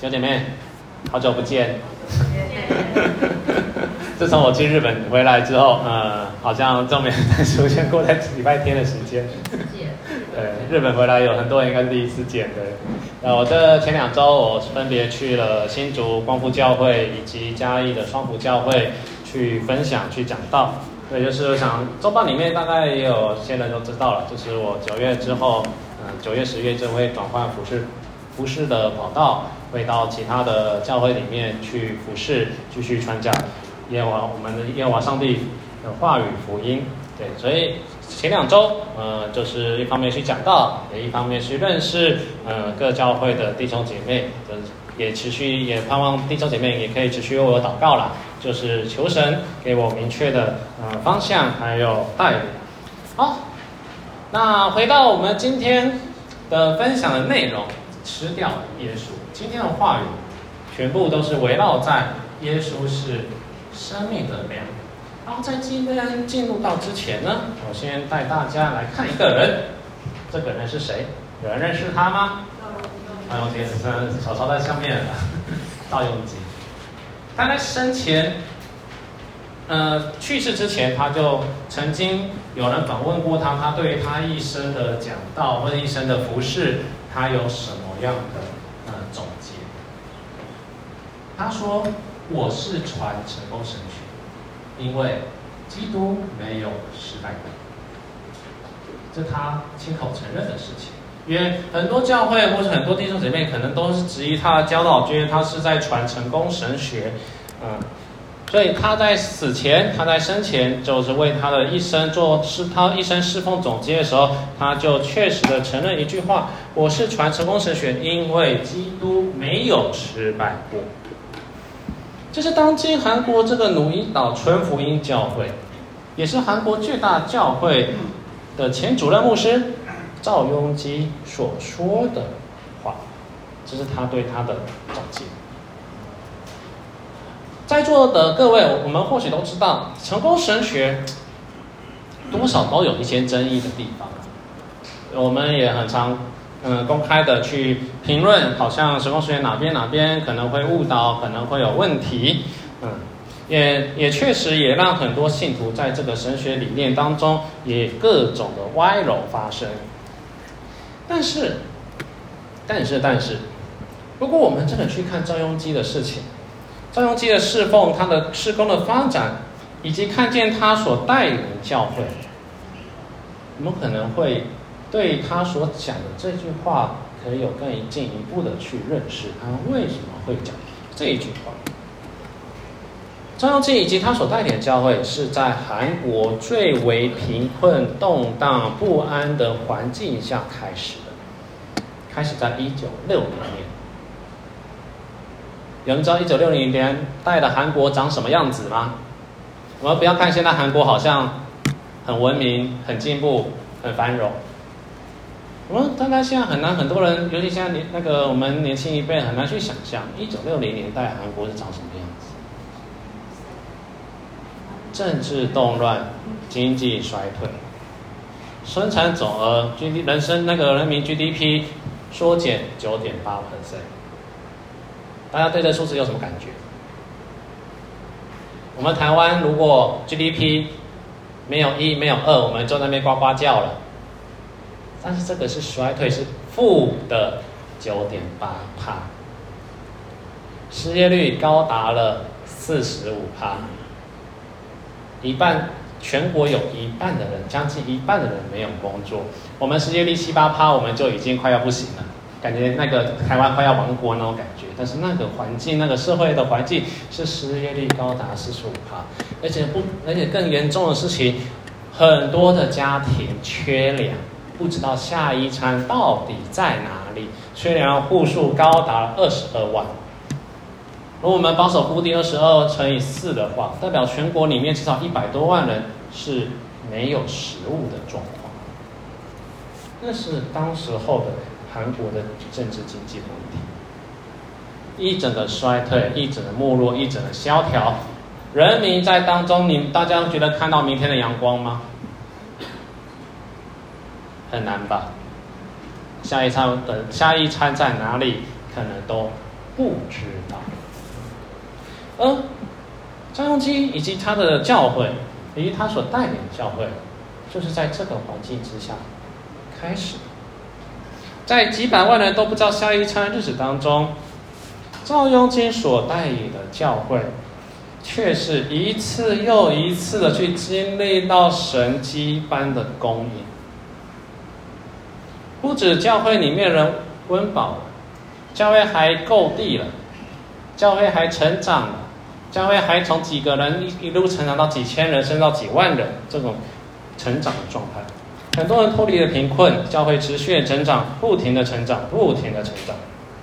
小姐妹，好久不见。自从我去日本回来之后，好像都没有再出现过在礼拜天的时间。对，日本回来有很多人应该是第一次见的。我这前2周我分别去了新竹光复教会以及嘉义的双福教会去分享、去讲道。对，就是我想周报里面大概也有些人都知道了，就是我9月之后，9月、10月就会转换服事的跑道，会到其他的教会里面去服事，继续传讲耶和华上帝的话语福音。对，所以前2周，就是一方面去讲道，也一方面去认识各教会的弟兄姐妹，也盼望弟兄姐妹也可以持续为我祷告啦，就是求神给我明确的方向还有带领。好，那回到我们今天的分享的内容，吃掉耶稣。今天的话语全部都是围绕在耶稣是生命的粮。然后在今天进入到之前呢，我先带大家来看一个人，这个人是谁？有人认识他吗？赵永基，手抄在上面了。赵永基，他在生前，去世之前，他就曾经有人访问过他，他对他一生的讲道或者一生的服事，他有什么样的总结？他说：“我是传成功神学，因为基督没有失败过。”这是他亲口承认的事情。因为很多教会或者很多弟兄姐妹可能都是质疑他的教导，觉得他是在传成功神学，所以他在死前，他在生前，就是为他的一生他一生侍奉总结的时候，他就确实的承认一句话：我是传成功神学，因为基督没有失败过。这是当今韩国这个汝矣岛纯福音教会，也是韩国最大教会的前主任牧师赵雍基所说的话，这是他对他的总结。在座的各位，我们或许都知道，成功神学多少都有一些争议的地方。我们也很常公开的去评论，好像成功神学哪边可能会误导，可能会有问题。也确实也让很多信徒在这个神学理念当中也各种的歪楼发生。但是，如果我们真的去看赵雍基的事情，赵雍基的侍奉，他的事工的发展，以及看见他所带领的教会，我们可能会对他所讲的这句话，可以有更进一步的去认识他为什么会讲这一句话。赵雍基以及他所带领的教会，是在韩国最为贫困、动荡、不安的环境下开始的，开始在1960年。有人知道1960年代的韩国长什么样子吗？我们不要看现在韩国好像很文明、很进步、很繁荣。我们大概现在很多人，尤其现在我们年轻一辈很难去想象1960年代韩国是长什么样子。政治动乱，经济衰退，生产总额人民 GDP 缩减9.8%。大家对这数字有什么感觉？我们台湾如果 GDP 没有1没有2，我们就在那边呱呱叫了。但是这个是衰退，是负的9.8%，失业率高达了45%，全国有一半的人，将近一半的人没有工作。我们失业率7、8%，我们就已经快要不行了，感觉台湾快要亡国那种感觉。但是那个环境，那个社会的环境是失业率高达45%，而且更严重的事情，很多的家庭缺粮，不知道下一餐到底在哪里，缺粮户数高达22万。如果我们保守估定22乘以4的话，代表全国里面至少100多万人是没有食物的状况。那是当时候的韩国的政治经济问题，一整个衰退，一整个没落，一整个萧条，人民在当中，大家觉得看到明天的阳光吗？很难吧？下一餐在哪里，可能都不知道。而张用基以及他的教会，以及他所带领的教会，就是在这个环境之下开始的。在几百万人都不知道下一餐日子当中，赵雍基所带领的教会，却是一次又一次的去经历到神迹般的供应。不止教会里面人温饱了，教会还购地了，教会还成长了，教会还从几个人一路成长到几千人，甚至到几万人，这种成长的状态。很多人脱离了贫困，教会持续的成长，不停的成长，不停的成长。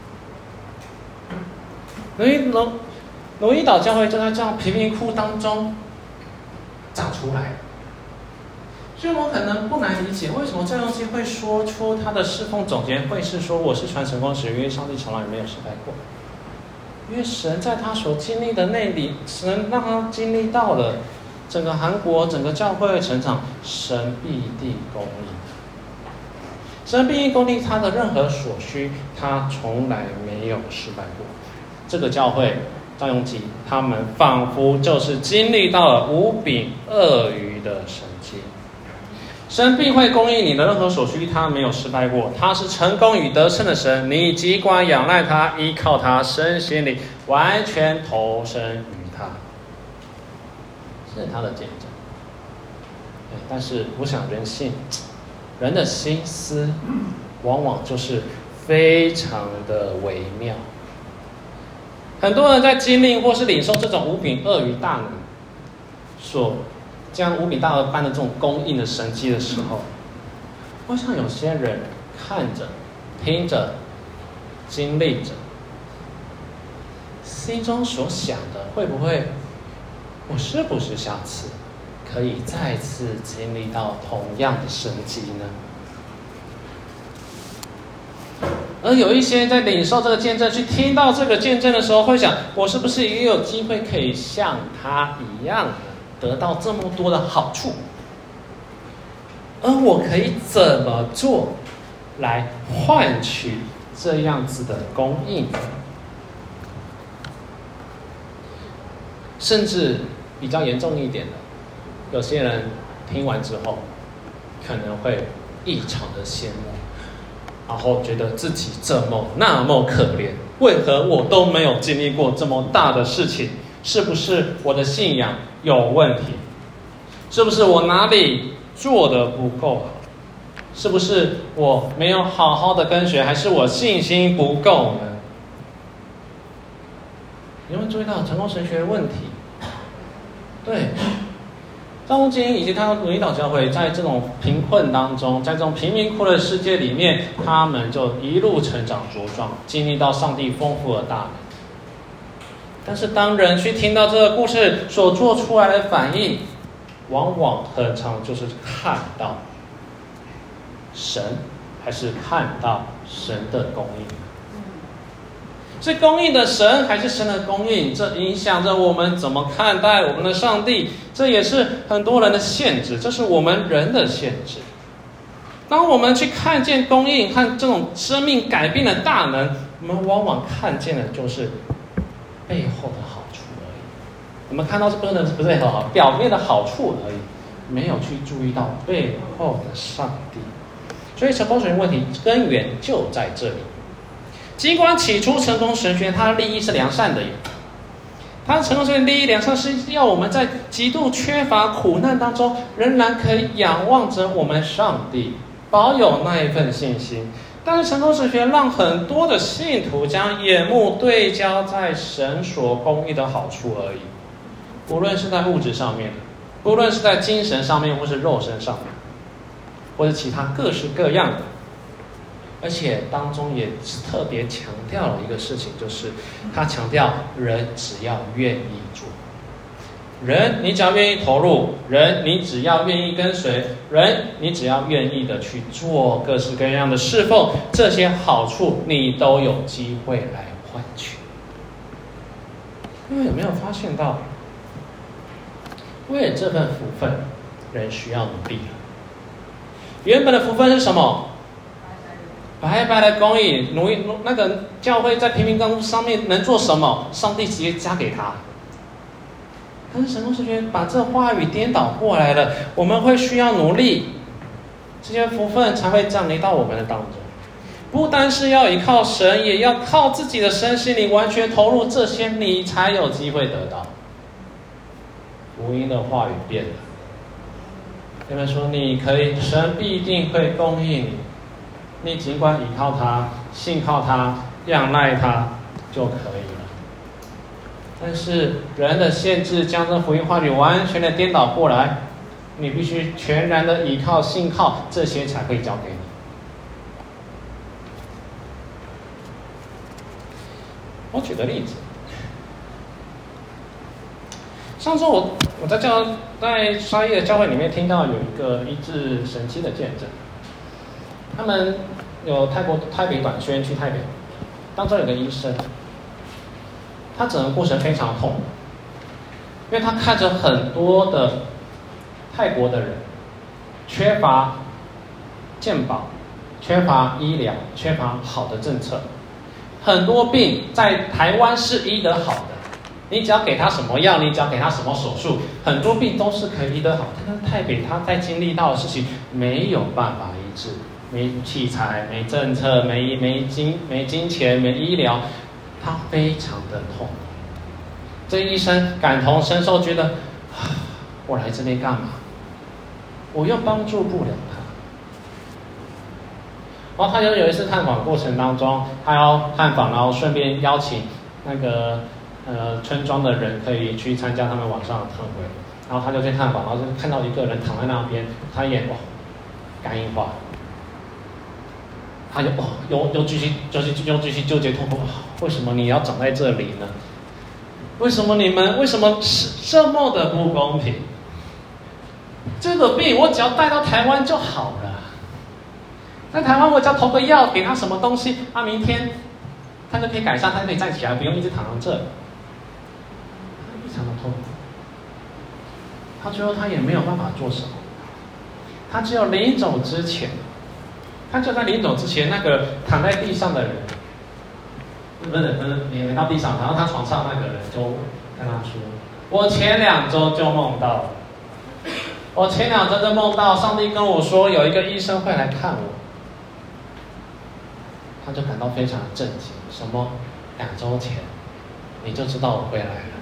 奴伊岛教会就在这样贫民窟当中长出来。所以我可能不难理解，为什么赵雍基会说出他的侍奉总结会是说我是传成功时，因为上帝从来没有失败过。因为神在他所经历的那里，神让他经历到了整个韩国整个教会的成长，神必定供应。神必定供应他的任何所需，他从来没有失败过。这个教会赵雍基，他们仿佛就是经历到了五饼二鱼的神迹。神必会供应你的任何所需，他没有失败过，他是成功与得胜的神，你尽管仰赖他，依靠他，身心里完全投身于他，这是他的见证。但是我想人的心思往往就是非常的微妙。很多人在经历或是领受这种五饼二鱼大能所将五饼大鱼般的这种供应的神迹的时候，我想有些人看着、听着、经历着，心中所想的会不会，我是不是下次可以再次经历到同样的神迹呢？而有一些在领受这个见证、去听到这个见证的时候，会想：我是不是也有机会可以像他一样得到这么多的好处？而我可以怎么做来换取这样子的供应？甚至比较严重一点的，有些人听完之后可能会异常的羡慕，然后觉得自己那么可怜，为何我都没有经历过这么大的事情？是不是我的信仰有问题？是不是我哪里做得不够好？是不是我没有好好的跟随，还是我信心不够呢？你有没有注意到成功神学的问题？对，赵雍基以及他的奴伊岛教会，在这种贫困当中，在这种贫民窟的世界里面，他们就一路成长茁壮，经历到上帝丰富的大能。但是当人去听到这个故事所做出来的反应，往往很常就是看到神，还是看到神的供应。是供应的神还是神的供应，这影响着我们怎么看待我们的上帝，这也是很多人的限制，这是我们人的限制。当我们去看见供应和这种生命改变的大能，我们往往看见的就是背后的好处而已。我们看到这不是很好，表面的好处而已，没有去注意到背后的上帝。所以成功神学问题根源就在这里。尽管起初成功神学它的利益是良善的，它的成功神学利益良善是要我们在极度缺乏苦难当中，仍然可以仰望着我们上帝，保有那一份信心。但是成功神学让很多的信徒将眼目对焦在神所供应的好处而已，无论是在物质上面的，无论是在精神上面，或是肉身上面，或是其他各式各样的。而且当中也特别强调了一个事情，就是他强调人只要愿意做，人你只要愿意投入，人你只要愿意跟随，人你只要愿意的去做各式各样的侍奉，这些好处你都有机会来换取。因为有没有发现到，为了这份福分，人需要努力了。原本的福分是什么？ 白白的公义，那个教会在平民当中上面能做什么？上帝直接加给他。但是神牧师觉得把这话语颠倒过来了，我们会需要努力，这些福分才会降临到我们的当中。不单是要依靠神，也要靠自己的身心灵完全投入这些，你才有机会得到。福音的话语变了，他们说你可以，神必定会供应你。你尽管依靠他、信靠他、仰赖他就可以了。但是人的限制将这福音话语完全的颠倒过来，你必须全然的依靠、信靠，这些才会交给你。我举个例子，上周我在沙耶的教会里面听到有一个医治神迹的见证。他们有台北短宣去台北，当中有个医生，他整个过程非常痛，因为他看着很多的泰国的人缺乏健保、缺乏医疗、缺乏好的政策，很多病在台湾是医得好的，你只要给他什么药，你只要给他什么手术，很多病都是可以医得好。但是台北他在经历到的事情没有办法医治。没器材、没政策、没金钱、没医疗，他非常的痛。这医生感同身受，觉得我来这边干嘛？我又帮助不了他。然后他就有一次探访过程当中，他要探访，然后顺便邀请那个村庄的人可以去参加他们晚上的特会。然后他就去探访，然后就看到一个人躺在那边，他也肝硬化。他就又继续纠结痛苦，为什么你要长在这里呢？为什么是这么的不公平？这个病我只要带到台湾就好了，在台湾我只要投个药，给他什么东西，明天他就可以改善，他就可以站起来，不用一直躺在这。他非常的痛苦，他最后他也没有办法做什么，他只有临走之前。他就在临走之前，那个躺在地上的人，不是没到地上，然后他床上那个人就跟他说：“我前2周就梦到上帝跟我说有一个医生会来看我。”他就感到非常的震惊，什么2周前你就知道我会来了？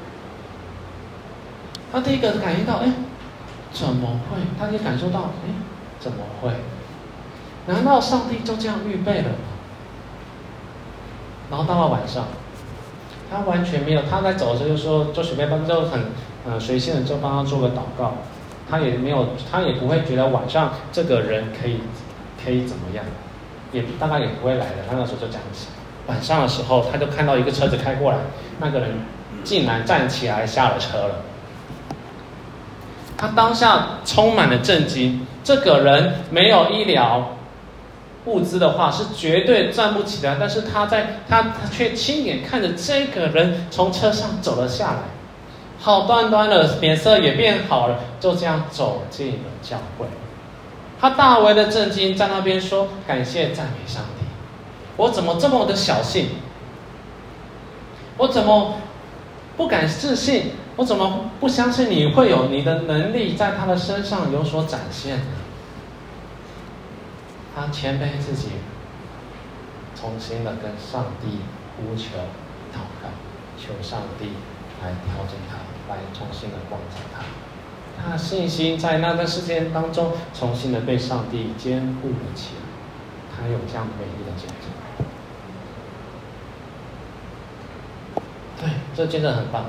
他第一个感应到，怎么会？他就感受到，怎么会？难道上帝就这样预备了吗？然后到了晚上，他完全没有，他在走的时候就说，就随便就很随性的就帮他做个祷告，他也不会觉得晚上这个人可以怎么样，大概也不会来的。他那时候就这样想。晚上的时候，他就看到一个车子开过来，那个人竟然站起来下了车了。他当下充满了震惊，这个人没有医疗物资的话是绝对站不起来，但是他却亲眼看着这个人从车上走了下来，好端端的脸色也变好了，就这样走进了教会。他大为的震惊，在那边说：“感谢赞美上帝！我怎么这么的小信？我怎么不敢置信？我怎么不相信你会有你的能力在他的身上有所展现呢？”他谦卑自己，重新的跟上帝呼求、祷告，求上帝来调整他，来重新的光照他。他的信心在那段时间当中，重新的被上帝坚固了起来。他有这样美丽的见证。对，这见证很棒。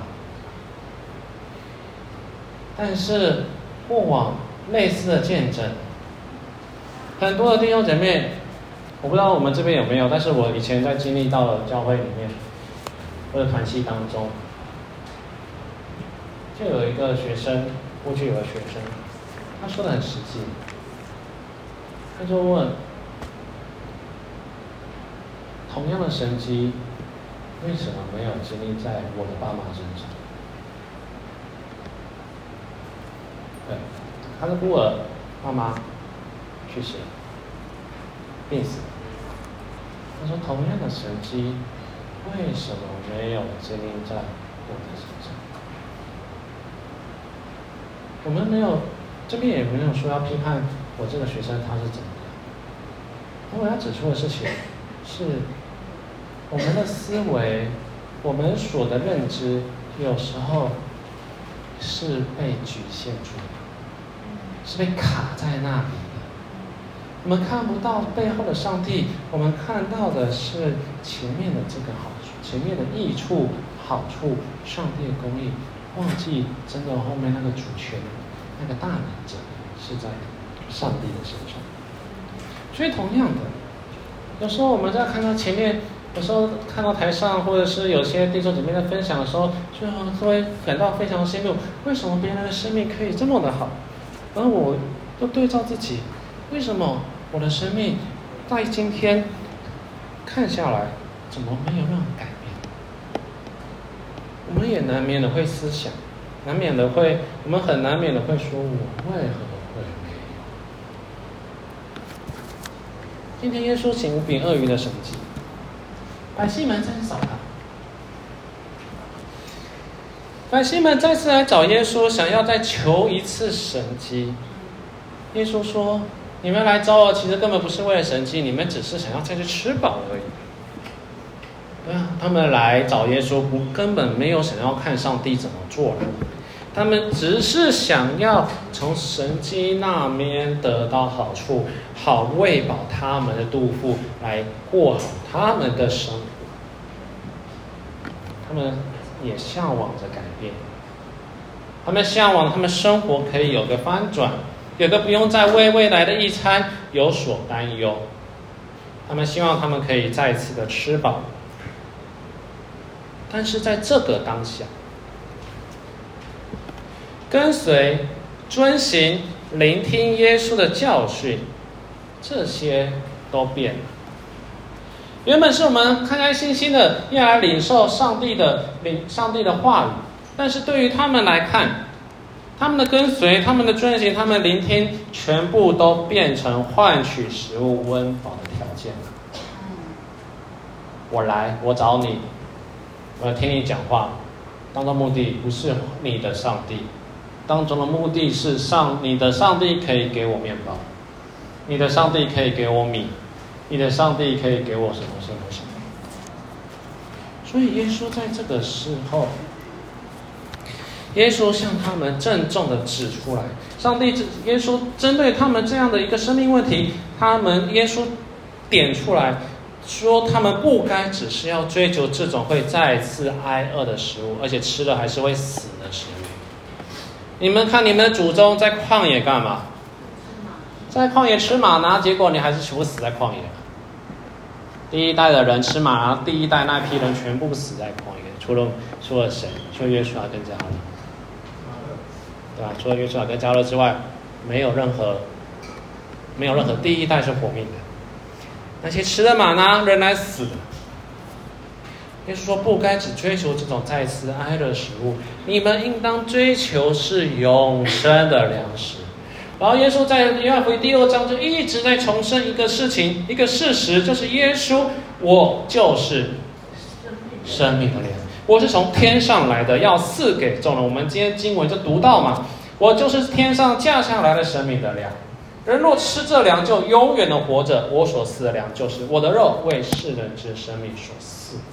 但是过往类似的见证，很多的弟兄姐妹，我不知道我们这边有没有，但是我以前在经历到了教会里面或者团契当中，就有一个学生，过去有个学生，他说的很实际，他就问：同样的神迹，为什么没有经历在我的爸妈身上？对，他的孤儿妈妈去世了，病死了。 他说同样的神迹，为什么没有经历在我的身上？我们没有，这边也没有说要批判我这个学生他是怎么样。我要指出的事情是，我们的思维，我们所的认知，有时候是被局限住的，是被卡在那里的。我们看不到背后的上帝，我们看到的是前面的这个好处，前面的益处、好处，上帝的公义，忘记真的后面那个主权、那个大能者是在上帝的身上。所以同样的，有时候我们在看到前面，有时候看到台上或者是有些弟兄姊妹在分享的时候，就会感到非常羡慕，为什么别人的生命可以这么的好，而我又对照自己，为什么我的生命在今天看下来怎么没有任何改变？我们也难免的会思想，我们很难免的会说，我为何会没有？今天耶稣行5饼2鱼的神迹，百姓们再次找他，百姓们再次来找耶稣，想要再求一次神迹。耶稣说，你们来找我，其实根本不是为了神迹，你们只是想要再去吃饱而已。对啊，他们来找耶稣，根本没有想要看上帝怎么做了，他们只是想要从神迹那边得到好处，好喂饱他们的肚腹，来过好他们的生活。他们也向往着改变，他们向往他们生活可以有个翻转，有个不用再为未来的一餐有所担忧。他们希望他们可以再次的吃饱。但是在这个当下，跟随、遵行、聆听耶稣的教训，这些都变了。原本是我们开开心心的要来领受上帝的话语，但是对于他们来看，他们的跟随、他们的遵行、他们的聆听，全部都变成换取食物温饱的条件了。我来，我找你，我要听你讲话，当中目的不是你的上帝，当中的目的是你的上帝可以给我面包，你的上帝可以给我米，你的上帝可以给我什么什么什么。所以耶稣在这个时候，耶稣向他们郑重的指出来，耶稣针对他们这样的一个生命问题，耶稣点出来说，他们不该只是要追求这种会再次挨饿的食物，而且吃了还是会死的食物。你们看你们的祖宗在旷野干嘛？在旷野吃玛拿，结果你还是全部死在旷野。第一代的人吃玛拿，第一代那批人全部死在旷野，除了谁？除了约书亚跟迦勒，对吧？除了约书亚跟迦勒之外，没有任何第一代是活命的。那些吃了玛拿仍然死了。耶稣说，不该只追求这种再次挨的食物，你们应当追求是永生的粮食。然后耶稣在约翰福音第6章就一直在重申一个事情，一个事实，就是耶稣，我就是生命的粮，我是从天上来的，要赐给众人。我们今天经文就读到嘛，我就是天上降下来的生命的粮。人若吃这粮，就永远的活着。我所赐的粮，就是我的肉，为世人之生命所赐的。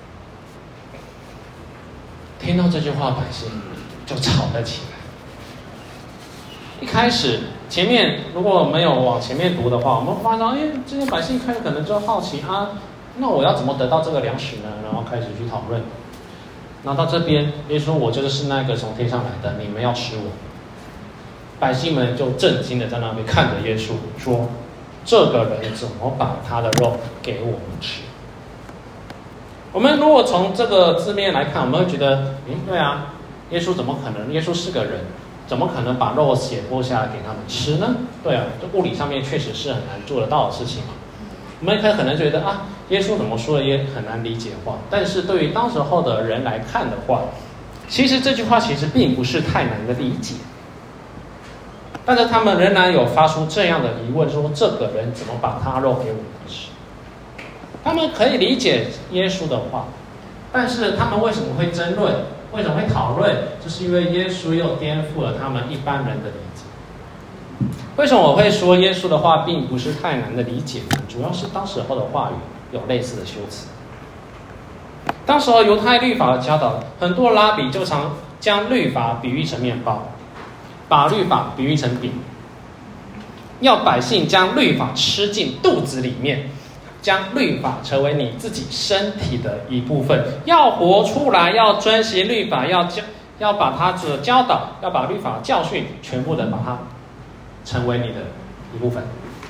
听到这句话，百姓就吵了起来。一开始前面如果没有往前面读的话，我们发现，这些百姓开始可能就好奇啊，那我要怎么得到这个粮食呢？然后开始去讨论。然后到这边，耶稣，我就是那个从天上来的，你们要吃我。百姓们就震惊的在那边看着耶稣说，这个人怎么把他的肉给我们吃？我们如果从这个字面来看，我们会觉得，对啊，耶稣怎么可能？耶稣是个人，怎么可能把肉血剥下来给他们吃呢？对啊，这物理上面确实是很难做得到的事情嘛。我们可能觉得耶稣怎么说的也很难理解化，但是对于当时候的人来看的话，其实这句话其实并不是太难的理解。但是他们仍然有发出这样的疑问，说这个人怎么把他肉给我们吃？ 他们可以理解耶稣的话，但是他们为什么会争论？为什么会讨论？就是因为耶稣又颠覆了他们一般人的理解。为什么我会说耶稣的话并不是太难的理解呢？主要是当时候的话语有类似的修辞。当时候犹太律法的教导，很多拉比就常将律法比喻成面包，把律法比喻成饼，要百姓将律法吃进肚子里面，将律法成为你自己身体的一部分，要活出来，要遵循律法，要把它的教导，要把律法教训全部的把它成为你的一部分，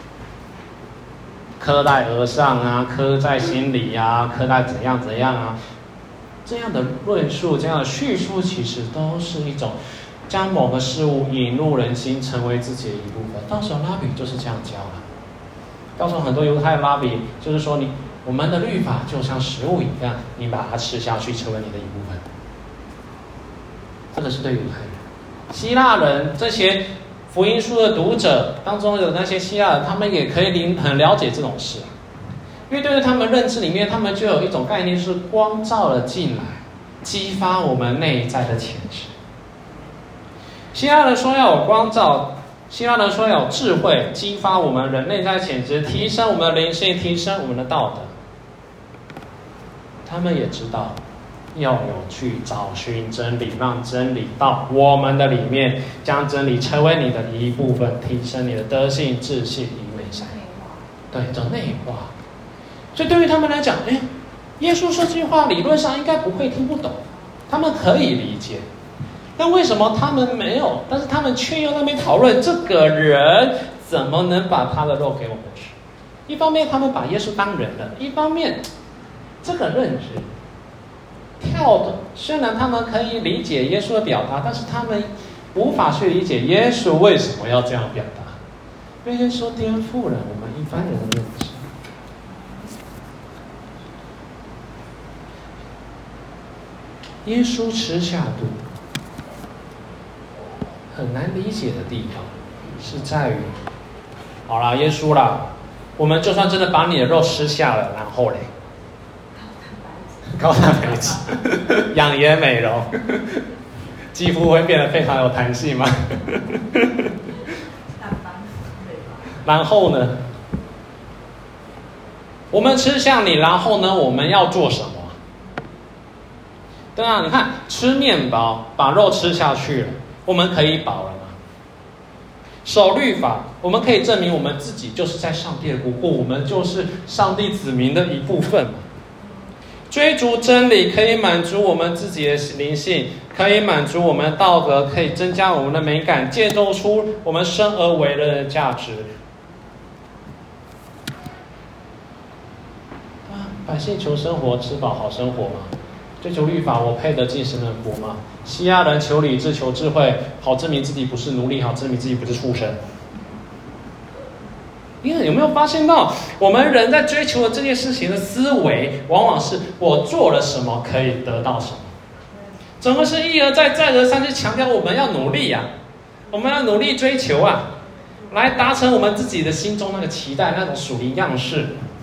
刻在额上啊，刻在心里啊，刻在怎样怎样啊，这样的论述，这样的叙述，其实都是一种将某个事物引入人心，成为自己的一部分。当时拉比就是这样教的。告诉很多犹太拉比，就是说我们的律法就像食物一样，你把它吃下去，成为你的一部分。这个是对犹太人。希腊人这些福音书的读者当中有那些希腊人，他们也可以很了解这种事，因为对于他们认知里面，他们就有一种概念是光照了进来，激发我们内在的潜质。希腊人说要有光照，希腊人说要有智慧，激发我们人内在潜质，提升我们的灵性，提升我们的道德。他们也知道要有去找寻真理，让真理到我们的里面，将真理成为你的一部分，提升你的德性、志信与美善。对，这内化。所以对于他们来讲，耶稣说这句话理论上应该不会听不懂，他们可以理解。但为什么他们没有？但是他们却又在那边讨论这个人怎么能把他的肉给我们吃？一方面他们把耶稣当人了，一方面这个认知跳的，虽然他们可以理解耶稣的表达，但是他们无法去理解耶稣为什么要这样表达，因为耶稣颠覆了我们一般人的认知。耶稣吃下肚，很难理解的地方是在于，好啦，耶稣啦，我们就算真的把你的肉吃下了，然后嘞，高蛋白质，养颜美容，肌肤会变得非常有弹性吗？然后呢？我们吃下你，然后呢？我们要做什么？对啊，你看，吃面包，把肉吃下去了，我们可以饱了吗？守律法，我们可以证明我们自己就是在上帝的国度，我们就是上帝子民的一部分嘛。追逐真理可以满足我们自己的灵性，可以满足我们的道德，可以增加我们的美感，建构出我们生而为人的价值。百姓求生活，吃饱好生活嘛。追求律法，我配得进神的国吗？希腊人求理智、求智慧，好证明自己不是奴隶，好证明自己不是畜生。你有没有发现到，我们人在追求的这件事情的思维，往往是我做了什么可以得到什么，怎么是一而再、再而三去强调我们要努力啊，我们要努力追求啊，来达成我们自己的心中那个期待，那种属灵样式。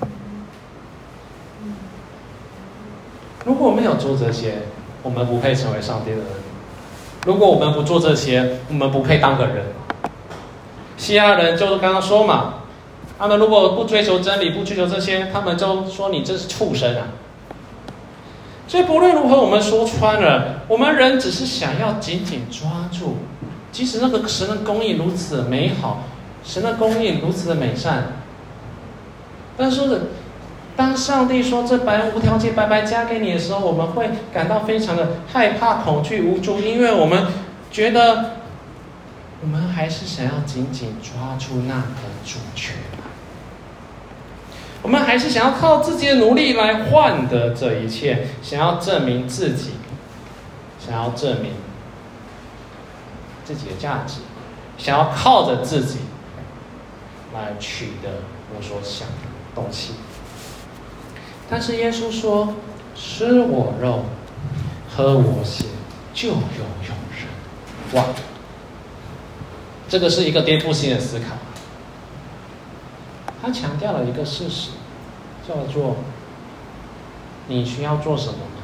如果没有做这些，我们不配成为上帝的人；如果我们不做这些，我们不配当个人。希腊人就是刚刚说嘛，他们如果不追求真理，不追求这些，他们就说你这是畜生啊。所以不论如何，我们说穿了，我们人只是想要紧紧抓住，即使那个神的供应如此的美好，神的供应如此的美善，但是当上帝说这无条件白白加给你的时候，我们会感到非常的害怕、恐惧、无助，因为我们觉得我们还是想要紧紧抓住那个主权，我们还是想要靠自己的努力来换得这一切，想要证明自己，想要证明自己的价值，想要靠着自己来取得我所想的东西。但是耶稣说，吃我肉喝我血就有永生。哇，这个是一个颠覆性的思考。他强调了一个事实，叫做你需要做什么吗？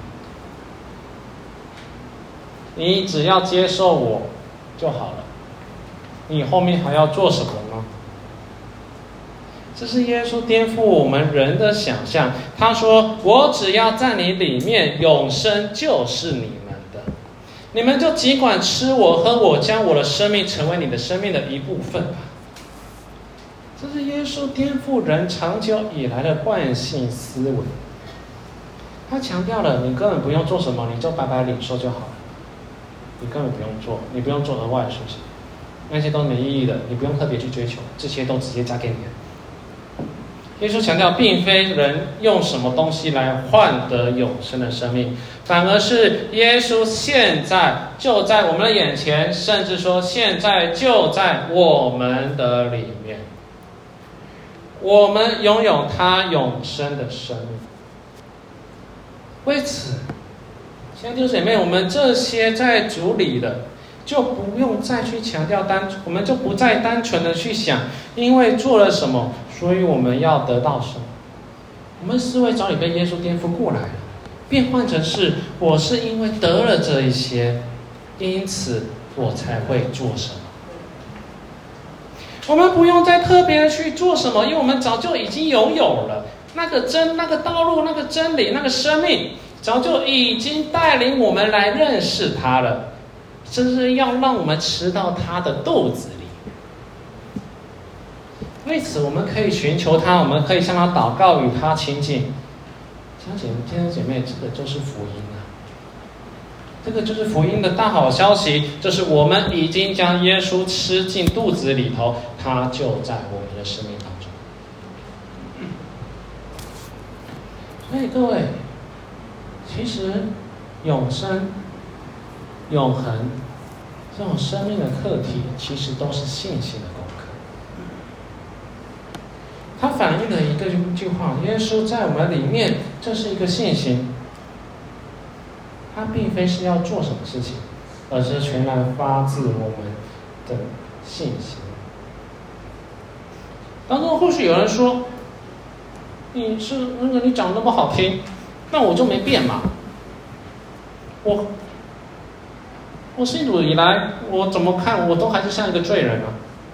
你只要接受我就好了，你后面还要做什么呢？这是耶稣颠覆我们人的想象。他说：“我只要在你里面，永生就是你们的，你们就尽管吃我喝我，将我的生命成为你的生命的一部分吧。”这是耶稣颠覆人长久以来的惯性思维。他强调了，你根本不用做什么，你就白白领受就好了。你根本不用做，你不用做额外的事情，那些都没意义的，你不用特别去追求，这些都直接加给你。耶稣强调，并非人用什么东西来换得永生的生命，反而是耶稣现在就在我们的眼前，甚至说现在就在我们的里面，我们拥有他永生的生命。为此，亲爱的弟兄姐妹，我们这些在主里的，就不用再去强调我们就不再单纯的去想，因为做了什么，所以我们要得到什么。我们思维早已被耶稣颠覆过来了，变换成是我是因为得了这一些，因此我才会做什么。我们不用再特别的去做什么，因为我们早就已经拥有了那个道路、那个真理、那个生命，早就已经带领我们来认识他了，甚至要让我们吃到他的肚子里。为此，我们可以寻求他，我们可以向他祷告，与他亲近。弟兄姐妹，这个就是福音啊！这个就是福音的大好消息，就是我们已经将耶稣吃进肚子里头，他就在我们的生命当中。所以各位，其实永生、永恒这种生命的课题，其实都是信心的功课。它反映了一句话：耶稣在我们里面，这是一个信心。他并非是要做什么事情，而是全然发自我们的信心。当中或许有人说：“你讲那么好听，那我就没变嘛。我信主以来，我怎么看我都还是像一个罪人啊。”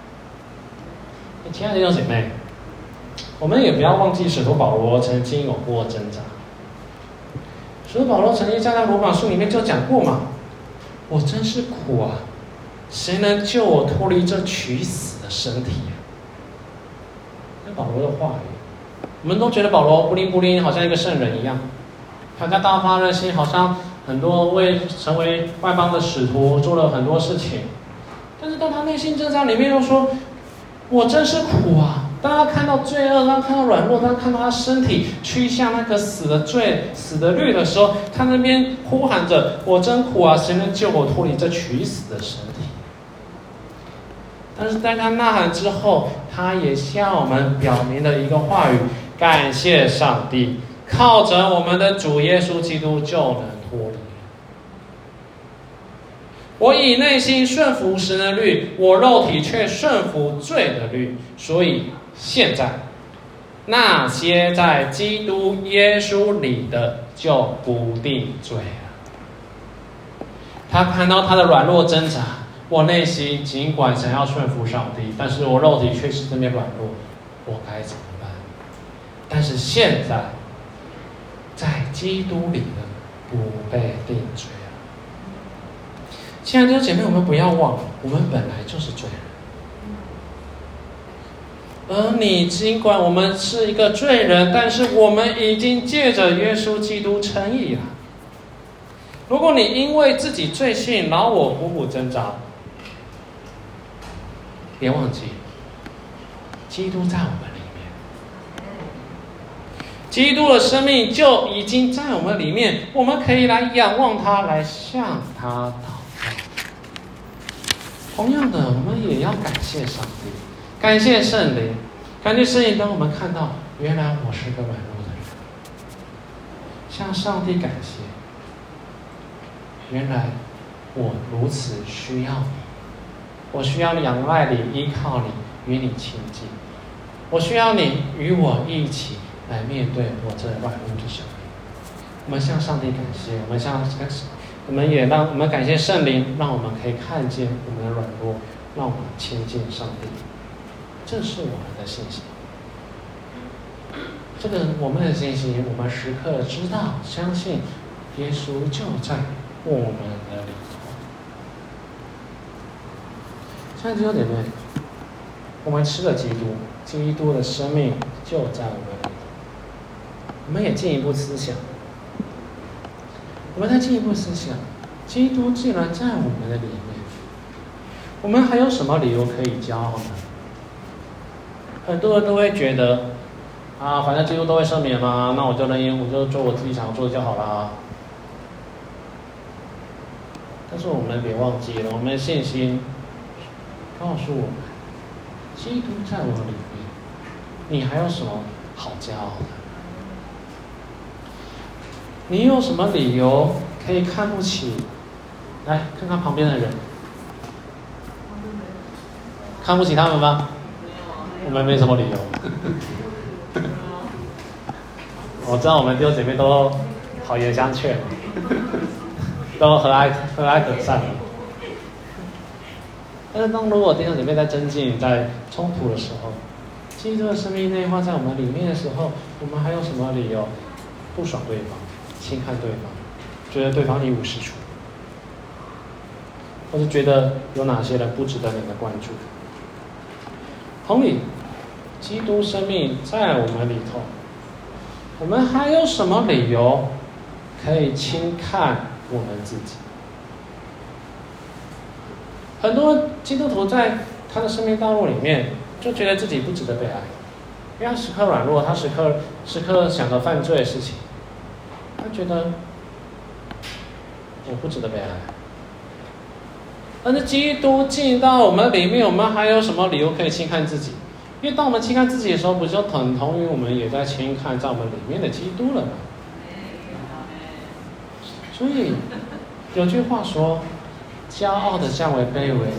亲爱的弟兄姐妹，我们也不要忘记使徒保罗曾经有过挣扎。使徒保罗曾经在罗马书里面就讲过嘛：“我真是苦啊，谁能救我脱离这取死的身体啊？”这保罗的话语，我们都觉得保罗不灵不灵，好像一个圣人一样，他在大发热心，好像很多成为外邦的使徒做了很多事情。但是当他内心挣扎里面又说：“我真是苦啊！”当他看到罪恶，当他看到软弱，当他看到他身体趋向那个死的律的时候，他那边呼喊着：“我真苦啊！谁能救我脱离这取死的身体？”但是在他呐喊之后，他也向我们表明了一个话语：感谢上帝，靠着我们的主耶稣基督就能脱离。我以内心顺服神的律，我肉体却顺服罪的律，所以现在那些在基督耶稣里的就不定罪了。他看到他的软弱挣扎，我内心尽管想要顺服上帝，但是我肉体却是这边软弱，我该怎么办？但是现在在基督里的不被定罪了。亲爱的弟兄姐妹，我们不要忘了，我们本来就是罪人。而你尽管我们是一个罪人，但是我们已经借着耶稣基督称义了。如果你因为自己罪性老我苦苦挣扎，别忘记，基督在我们里面，基督的生命就已经在我们里面，我们可以来仰望他，来向他祷告。同样的，我们也要感谢上帝，感谢圣灵，感谢圣灵让我们看到，原来我是个软弱的人，向上帝感谢，原来我如此需要你，我需要仰赖你，依靠你，与你亲近，我需要你与我一起来面对我这软弱的生命。 我们向上帝感谢，我们感谢圣灵，让我们可以看见我们的软弱，让我们亲近上帝。这是我们的信心。这个我们的信心，我们时刻知道、相信耶稣就在我们的里头。亲爱的弟兄姐妹，我们吃了基督，基督的生命就在我们里头。我们也进一步思想，我们再进一步思想，基督既然在我们的里面，我们还有什么理由可以骄傲呢？很多人都会觉得，反正基督都会赦免嘛，那我就做我自己想做的就好啦。但是我们别忘记了，我们的信心告诉我们，基督在我里面，你还有什么好骄傲的？你有什么理由可以看不起？来看看旁边的人，看不起他们吗？我们没什么理由。我知道我们弟兄姐妹都好言相劝，都和蔼可善。但是如果弟兄姐妹在争竞、在冲突的时候，基督的生命内化在我们里面的时候，我们还有什么理由不爽对方、轻看对方，觉得对方一无是处，或是觉得有哪些人不值得你的关注？同理，基督生命在我们里头，我们还有什么理由可以轻看我们自己？很多基督徒在他的生命道路里面，就觉得自己不值得被爱，因为他时刻软弱，他时刻想着犯罪的事情，他觉得我不值得被爱。但是基督进到我们里面，我们还有什么理由可以轻看自己？因为当我们轻看自己的时候，不就等同于我们也在轻看在我们里面的基督了吗？所以有句话说，骄傲的降为卑微，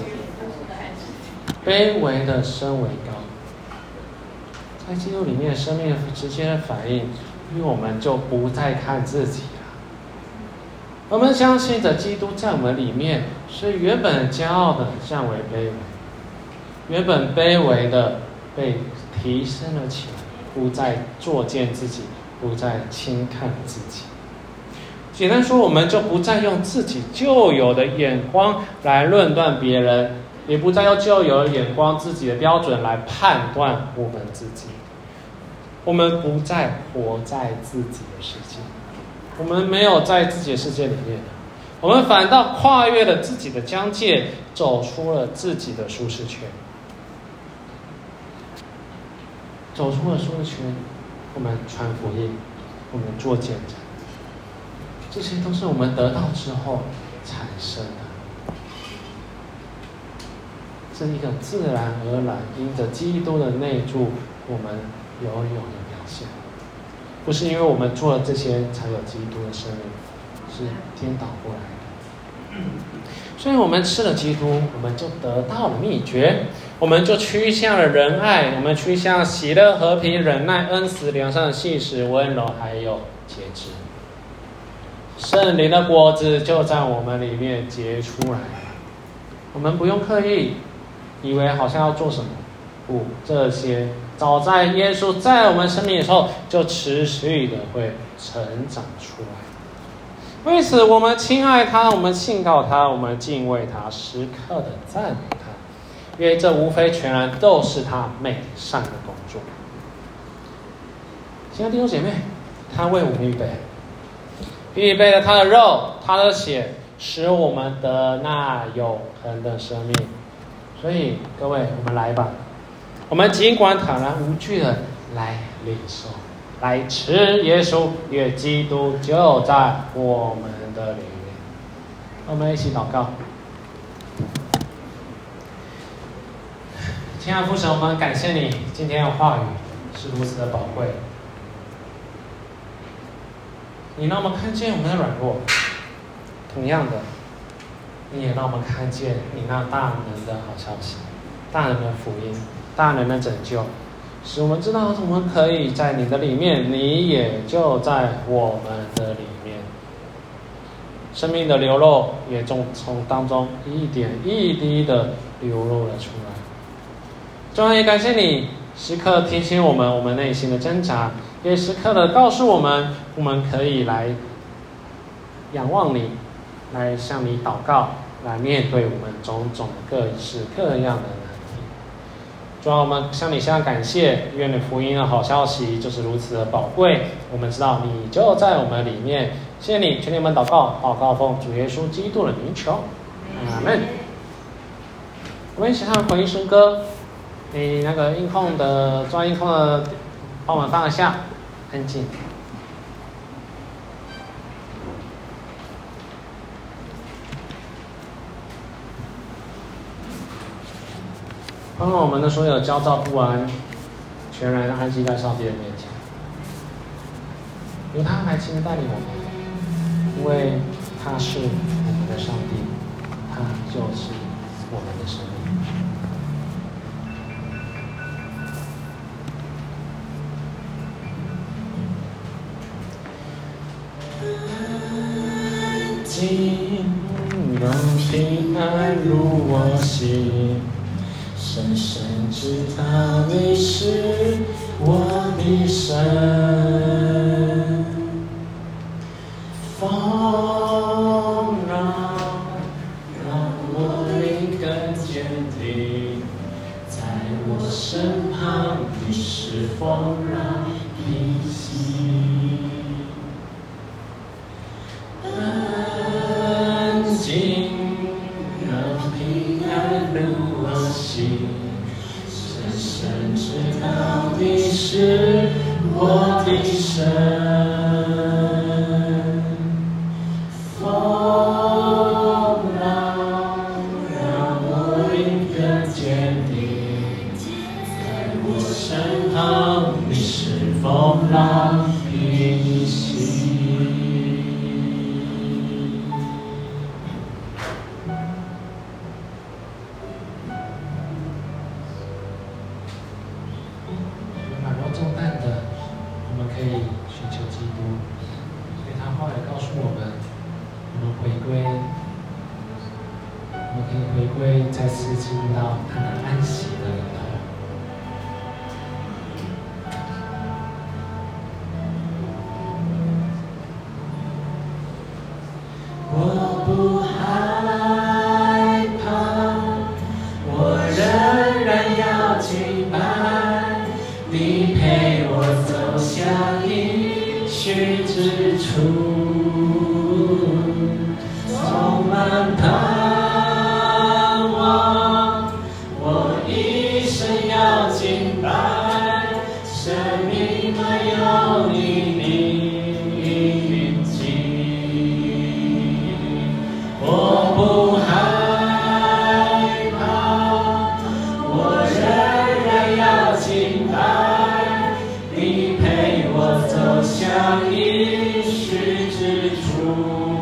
卑微的升为高。在基督里面，生命的直接的反应，因为我们就不再看自己了。我们相信着基督在我们里面，所以原本骄傲的降为卑微，原本卑微的被提升了起来，不再作践自己，不再轻看自己。简单说，我们就不再用自己旧有的眼光来论断别人，也不再用旧有的眼光、自己的标准来判断我们自己。我们不再活在自己的世界，我们没有在自己的世界里面，我们反倒跨越了自己的疆界，走出了自己的舒适圈。走出了舒适圈，我们传福音，我们做见证，这些都是我们得到之后产生的，是一个自然而然因着基督的内住我们有的表现，不是因为我们做了这些才有基督的生命，是颠倒过来的。所以我们吃了基督，我们就得到了秘诀，我们就趋向了仁爱，我们趋向喜乐、和平、忍耐、恩慈、良善、信实、温柔，还有节制。圣灵的果子就在我们里面结出来了，我们不用刻意以为好像要做什么，不，这些早在耶稣在我们生命的时候就持续的会成长出来。为此我们亲爱他，我们信靠他，我们敬畏他，时刻的赞美他，因为这无非全然都是他美善的工作。亲爱的弟兄姐妹，他为我们预备了他的肉，他的血，使我们得那永恒的生命。所以各位，我们来吧，我们尽管坦然无惧的来领受，来吃耶稣，因为基督就在我们的里面。我们一起祷告。亲爱的父神，我们感谢你今天的话语是如此的宝贵，你让我们看见我们的软弱，同样的，你也让我们看见你那大能的好消息，大能的福音，大能的拯救， 使我们知道我们可以在你的里面，你也就在我们的里面。生命的流露也从当中一点一滴的流露了出来。主啊，也感谢你时刻提醒我们内心的挣扎，也时刻的告诉我们可以来仰望你，来向你祷告，来面对我们种种各式各样的难题。主啊，我们向你相感谢，愿你福音的好消息就是如此的宝贵。我们知道你就在我们里面，谢谢你，请你们祷告奉主耶稣基督的名求，阿门。我们一起唱回应诗歌，你那个音控的抓音控的，帮我们放一下，安静。帮我们的所有焦躁不安，全然安息在上帝的面前，由他来亲自带领我们，因为他是我们的上帝，他就是我们的生命。安静，让平安入我心。深深知道你是我的神，风浪让我灵更坚定，在我身旁你是风浪平息，安静让平安入我心。深深知道你是我的神，风浪让我灵更坚定，在我身旁你是风浪平息。重担的，我们可以寻求基督，所以他后来告诉我们，我们回归，我们可以回归，再次进入到他的安息的里头。我不害怕，我仍然要敬拜你，陪我走向应许之处，充满盼望，我一生要敬拜，生命没有你的印记。我不害怕，我仍然要敬拜，你陪我走向应许之处，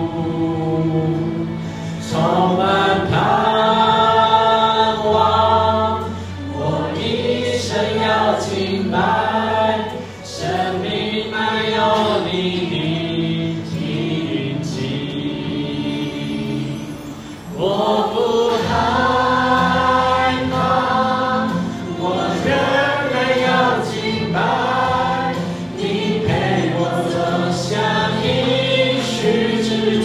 充满盼望，我一生要敬拜，生命没有你的印记。我不害怕，我仍然要敬拜，你陪我走向应许之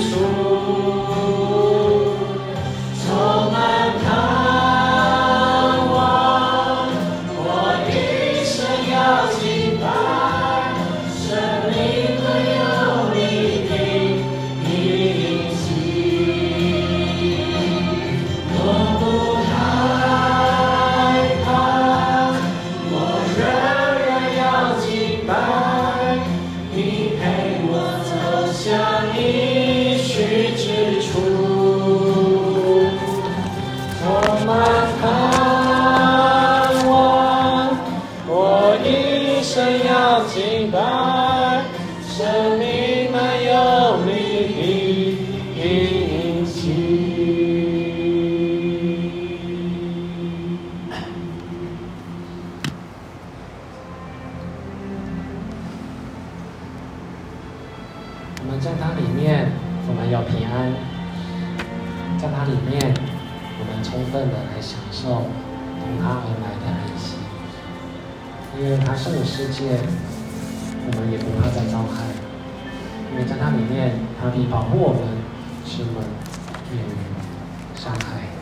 处，充满盼望，我一生要敬拜，生命没有你的印记。我不害怕，我仍然要敬拜，你陪我走向应许之处，充满盼望，我一生要敬拜，生命没有你的印记。 我们在它里面，我们有平安，在它里面，我们充分的来享受从它而来的安息。因为它是个世界，我们也不怕再遭害，因为在它里面，它必保护我们，使我们免于伤害。